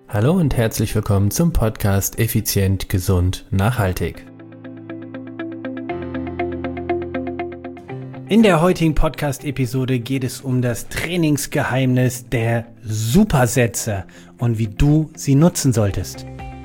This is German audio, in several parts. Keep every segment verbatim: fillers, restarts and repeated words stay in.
Hallo und herzlich willkommen zum Podcast Effizient, Gesund, Nachhaltig. In der heutigen Podcast-Episode geht es um das Trainingsgeheimnis der Supersätze und wie du sie nutzen solltest.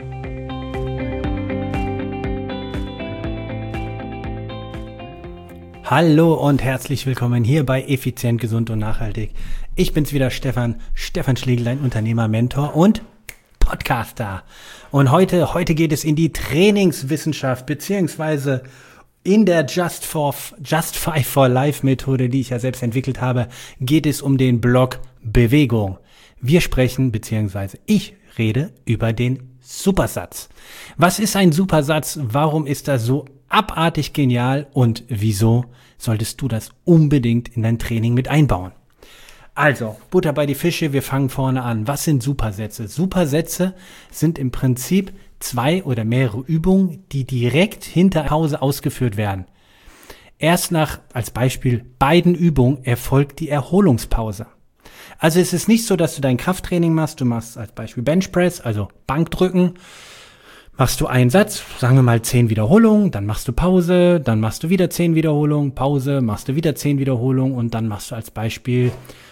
Hallo und herzlich willkommen hier bei Effizient, Gesund und Nachhaltig. Ich bin's wieder, Stefan, Stefan Schlegel, dein Unternehmer, Mentor und Podcaster. Und heute, heute geht es in die Trainingswissenschaft beziehungsweise in der Just for, Just Five for Life Methode, die ich ja selbst entwickelt habe, geht es um den Block Bewegung. Wir sprechen beziehungsweise ich rede über den Supersatz. Was ist ein Supersatz? Warum ist das so abartig genial und wieso solltest du das unbedingt in dein Training mit einbauen? Also, Butter bei die Fische, wir fangen vorne an. Was sind Supersätze? Supersätze sind im Prinzip zwei oder mehrere Übungen, die direkt hinter Pause ausgeführt werden. Erst nach, als Beispiel, beiden Übungen erfolgt die Erholungspause. Also es ist nicht so, dass du dein Krafttraining machst, du machst als Beispiel Benchpress, also Bankdrücken, machst du einen Satz, sagen wir mal zehn Wiederholungen, dann machst du Pause, dann machst du wieder zehn Wiederholungen, Pause, machst du wieder zehn Wiederholungen und dann machst du als Beispiel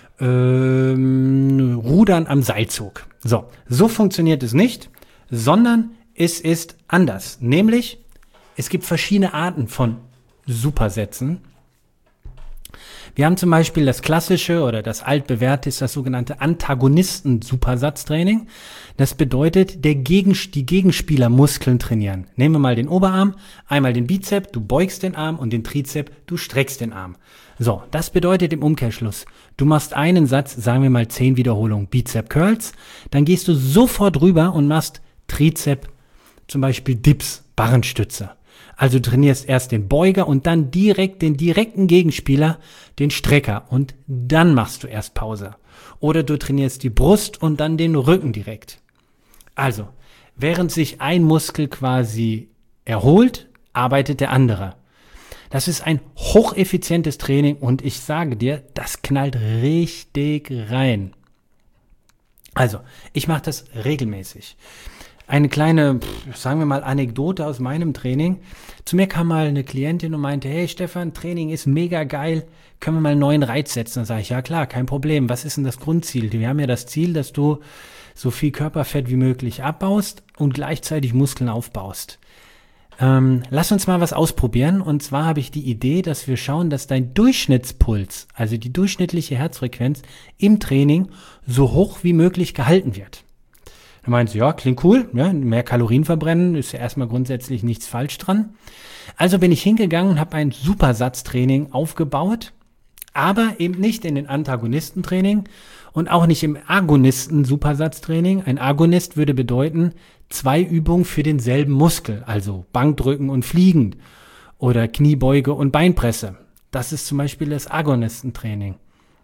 ähm, Rudern am Seilzug. So, so funktioniert es nicht, sondern es ist anders. Nämlich, es gibt verschiedene Arten von Supersätzen. Wir haben zum Beispiel das klassische oder das altbewährte ist das sogenannte Antagonisten-Supersatztraining. Das bedeutet, der Gegen, die Gegenspieler Muskeln trainieren. Nehmen wir mal den Oberarm, einmal den Bizep, du beugst den Arm und den Trizep, du streckst den Arm. So, das bedeutet im Umkehrschluss, du machst einen Satz, sagen wir mal zehn Wiederholungen Bizep Curls, dann gehst du sofort rüber und machst Trizep, zum Beispiel Dips, Barrenstütze. Also du trainierst erst den Beuger und dann direkt den direkten Gegenspieler, den Strecker und dann machst du erst Pause. Oder du trainierst die Brust und dann den Rücken direkt. Also, während sich ein Muskel quasi erholt, arbeitet der andere. Das ist ein hocheffizientes Training und ich sage dir, das knallt richtig rein. Also, ich mache das regelmäßig. Eine kleine, sagen wir mal, Anekdote aus meinem Training. Zu mir kam mal eine Klientin und meinte, hey Stefan, Training ist mega geil, können wir mal einen neuen Reiz setzen? Dann sage ich, ja klar, kein Problem. Was ist denn das Grundziel? Wir haben ja das Ziel, dass du so viel Körperfett wie möglich abbaust und gleichzeitig Muskeln aufbaust. Ähm, lass uns mal was ausprobieren. Und zwar habe ich die Idee, dass wir schauen, dass dein Durchschnittspuls, also die durchschnittliche Herzfrequenz im Training so hoch wie möglich gehalten wird. Du meinst, ja, klingt cool, ja, mehr Kalorien verbrennen, ist ja erstmal grundsätzlich nichts falsch dran. Also bin ich hingegangen und habe ein Supersatztraining aufgebaut, aber eben nicht in den Antagonistentraining und auch nicht im Agonisten-Supersatztraining. Ein Agonist würde bedeuten, zwei Übungen für denselben Muskel, also Bankdrücken und Fliegen oder Kniebeuge und Beinpresse. Das ist zum Beispiel das Agonistentraining.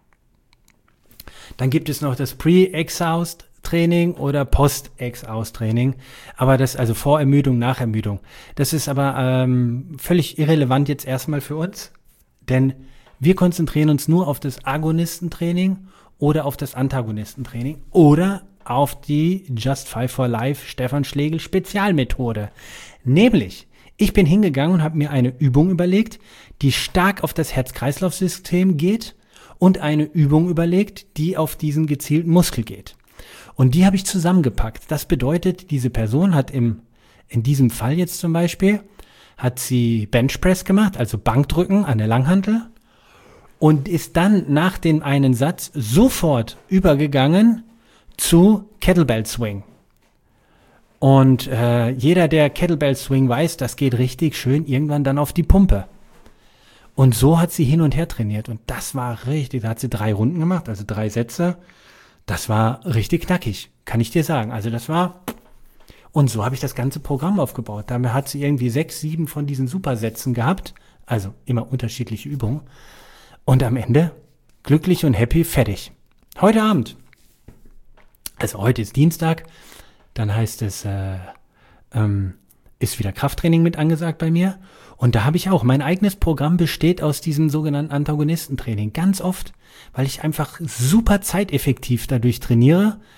Dann gibt es noch das Pre-Exhaust Training oder Post-Ex-Aus-Training, aber das, also Vorermüdung, Nachermüdung. Das ist aber ähm, völlig irrelevant jetzt erstmal für uns, denn wir konzentrieren uns nur auf das Agonistentraining oder auf das Antagonistentraining oder auf die Just Five for Life Stefan Schlegel Spezialmethode. Nämlich, ich bin hingegangen und habe mir eine Übung überlegt, die stark auf das Herz-Kreislauf-System geht und eine Übung überlegt, die auf diesen gezielten Muskel geht. Und die habe ich zusammengepackt. Das bedeutet, diese Person hat im, in diesem Fall jetzt zum Beispiel, hat sie Benchpress gemacht, also Bankdrücken an der Langhantel und ist dann nach dem einen Satz sofort übergegangen zu Kettlebell Swing. Und äh, jeder, der Kettlebell Swing weiß, das geht richtig schön irgendwann dann auf die Pumpe. Und so hat sie hin und her trainiert und das war richtig, da hat sie drei Runden gemacht, also drei Sätze. Das war richtig knackig, kann ich dir sagen. Also das war, und so habe ich das ganze Programm aufgebaut. Damit hat sie irgendwie sechs, sieben von diesen Supersätzen gehabt, also immer unterschiedliche Übungen. Und am Ende glücklich und happy, fertig. Heute Abend, also heute ist Dienstag, dann heißt es, äh, ähm, ist wieder Krafttraining mit angesagt bei mir. Und da habe ich auch, mein eigenes Programm besteht aus diesem sogenannten Antagonistentraining. Ganz oft, weil ich einfach super zeiteffektiv dadurch trainiere.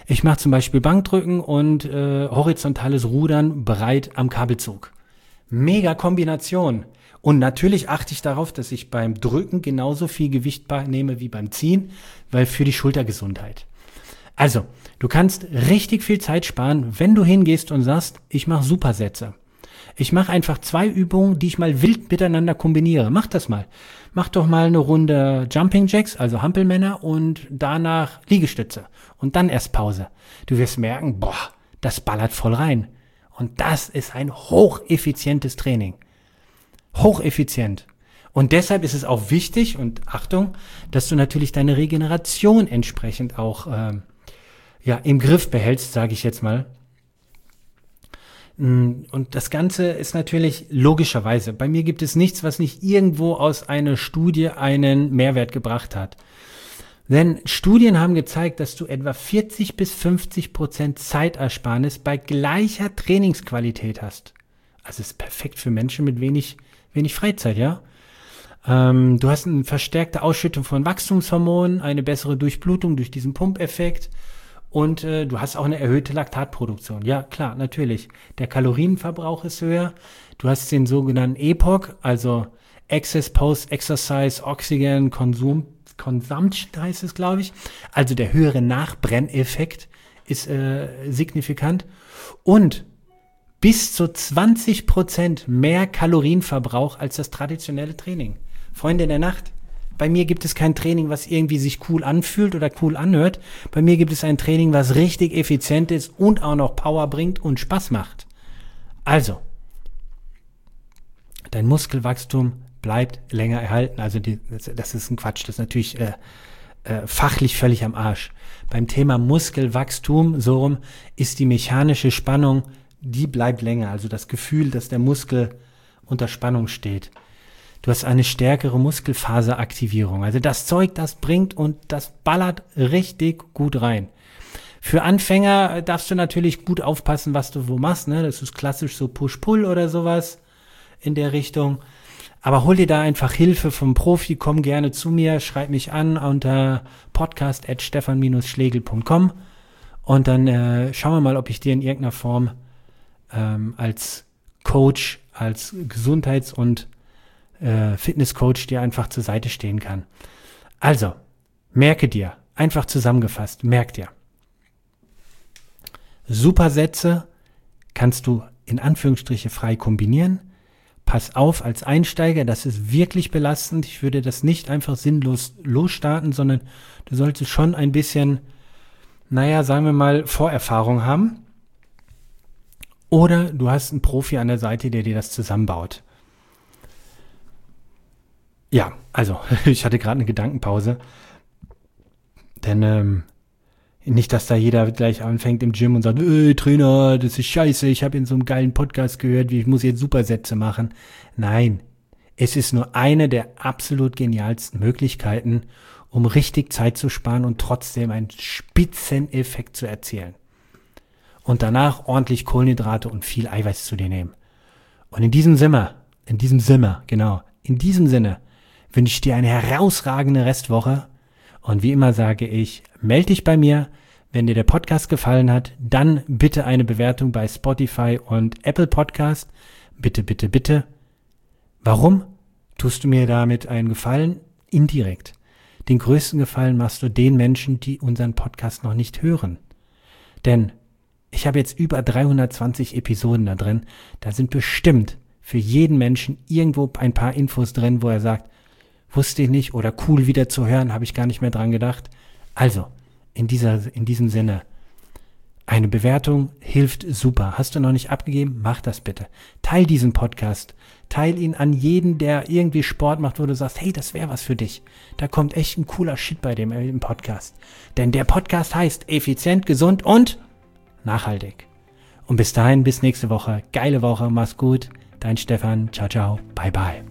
Ich mache zum Beispiel Bankdrücken und äh, horizontales Rudern breit am Kabelzug. Mega Kombination. Und natürlich achte ich darauf, dass ich beim Drücken genauso viel Gewicht nehme wie beim Ziehen, weil für die Schultergesundheit. Also, du kannst richtig viel Zeit sparen, wenn du hingehst und sagst, ich mache Supersätze. Ich mache einfach zwei Übungen, die ich mal wild miteinander kombiniere. Mach das mal. Mach doch mal eine Runde Jumping Jacks, also Hampelmänner, und danach Liegestütze. Und dann erst Pause. Du wirst merken, boah, das ballert voll rein. Und das ist ein hocheffizientes Training. Hocheffizient. Und deshalb ist es auch wichtig, und Achtung, dass du natürlich deine Regeneration entsprechend auch ähm, ja, im Griff behältst, sage ich jetzt mal. Und das Ganze ist natürlich logischerweise, bei mir gibt es nichts, was nicht irgendwo aus einer Studie einen Mehrwert gebracht hat. Denn Studien haben gezeigt, dass du etwa vierzig bis fünfzig Prozent Zeitersparnis bei gleicher Trainingsqualität hast. Also ist perfekt für Menschen mit wenig, wenig Freizeit, ja. Ähm, du hast eine verstärkte Ausschüttung von Wachstumshormonen, eine bessere Durchblutung durch diesen Pumpeffekt. Und äh, du hast auch eine erhöhte Laktatproduktion. Ja, klar, natürlich. Der Kalorienverbrauch ist höher. Du hast den sogenannten E P O C, also Excess Post-Exercise Oxygen Consum, Consumption heißt es, glaube ich. Also der höhere Nachbrenneffekt ist äh, signifikant. Und bis zu zwanzig Prozent mehr Kalorienverbrauch als das traditionelle Training. Freunde der Nacht. Bei mir gibt es kein Training, was irgendwie sich cool anfühlt oder cool anhört. Bei mir gibt es ein Training, was richtig effizient ist und auch noch Power bringt und Spaß macht. Also, dein Muskelwachstum bleibt länger erhalten. Also die, das, das ist ein Quatsch, das ist natürlich äh, äh, fachlich völlig am Arsch. Beim Thema Muskelwachstum, so rum, ist die mechanische Spannung, die bleibt länger. Also das Gefühl, dass der Muskel unter Spannung steht. Du hast eine stärkere Muskelfaseraktivierung. Also das Zeug, das bringt und das ballert richtig gut rein. Für Anfänger darfst du natürlich gut aufpassen, was du wo machst. Ne? Das ist klassisch so Push-Pull oder sowas in der Richtung. Aber hol dir da einfach Hilfe vom Profi. Komm gerne zu mir, schreib mich an unter podcast at stefan schlegel punkt com und dann äh, schauen wir mal, ob ich dir in irgendeiner Form ähm, als Coach, als Gesundheits- und Fitnesscoach dir einfach zur Seite stehen kann. Also, merke dir, einfach zusammengefasst, merk dir. Supersätze kannst du in Anführungsstriche frei kombinieren. Pass auf als Einsteiger, das ist wirklich belastend. Ich würde das nicht einfach sinnlos losstarten, sondern du solltest schon ein bisschen, naja, sagen wir mal, Vorerfahrung haben. Oder du hast einen Profi an der Seite, der dir das zusammenbaut. Ja, also, ich hatte gerade eine Gedankenpause, denn ähm, nicht, dass da jeder gleich anfängt im Gym und sagt, äh, Trainer, das ist scheiße, ich habe in so einem geilen Podcast gehört, wie ich muss jetzt Supersätze machen. Nein, es ist nur eine der absolut genialsten Möglichkeiten, um richtig Zeit zu sparen und trotzdem einen Spitzeneffekt zu erzielen. Und danach ordentlich Kohlenhydrate und viel Eiweiß zu dir nehmen. Und in diesem Sinne, in diesem Sinne, genau, in diesem Sinne, wünsche ich dir eine herausragende Restwoche und wie immer sage ich, melde dich bei mir, wenn dir der Podcast gefallen hat, dann bitte eine Bewertung bei Spotify und Apple Podcast, bitte, bitte, bitte. Warum tust du mir damit einen Gefallen? Indirekt. Den größten Gefallen machst du den Menschen, die unseren Podcast noch nicht hören. Denn ich habe jetzt über dreihundertzwanzig Episoden da drin, da sind bestimmt für jeden Menschen irgendwo ein paar Infos drin, wo er sagt, wusste ich nicht oder cool wieder zu hören, habe ich gar nicht mehr dran gedacht. Also, in dieser, in diesem Sinne, eine Bewertung hilft super. Hast du noch nicht abgegeben? Mach das bitte. Teil diesen Podcast. Teil ihn an jeden, der irgendwie Sport macht, wo du sagst, hey, das wäre was für dich. Da kommt echt ein cooler Shit bei dem im Podcast. Denn der Podcast heißt effizient, gesund und nachhaltig. Und bis dahin, bis nächste Woche. Geile Woche, mach's gut. Dein Stefan. Ciao, ciao. Bye, bye.